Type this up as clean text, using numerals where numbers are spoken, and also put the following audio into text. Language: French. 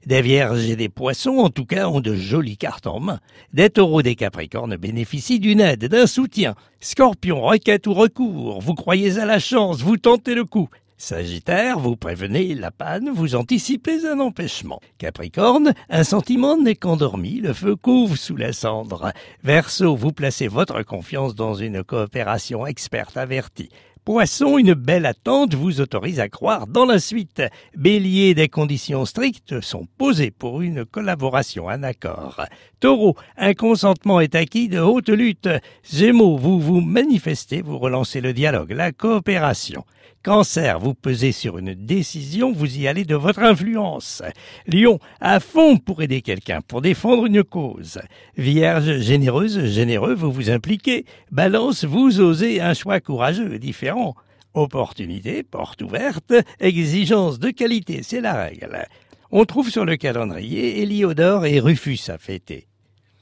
Des Vierges et des Poissons, en tout cas, ont de jolies cartes en main. Des Taureaux, des Capricornes bénéficient d'une aide, d'un soutien. Scorpion, requête ou recours, vous croyez à la chance, vous tentez le coup. Sagittaire, vous prévenez la panne, vous anticipez un empêchement. Capricorne, un sentiment n'est qu'endormi, le feu couve sous la cendre. Verseau, vous placez votre confiance dans une coopération experte avertie. Poisson, une belle attente vous autorise à croire dans la suite. Bélier, des conditions strictes sont posées pour une collaboration, un accord. Taureau, un consentement est acquis de haute lutte. Gémeaux, vous vous manifestez, vous relancez le dialogue, la coopération. Cancer, vous pesez sur une décision, vous y allez de votre influence. Lion, à fond pour aider quelqu'un, pour défendre une cause. Vierge, généreuse, généreux, vous vous impliquez. Balance, vous osez un choix courageux, différent. Opportunité, porte ouverte, exigence de qualité, c'est la règle. On trouve sur le calendrier Héliodore et Rufus à fêter.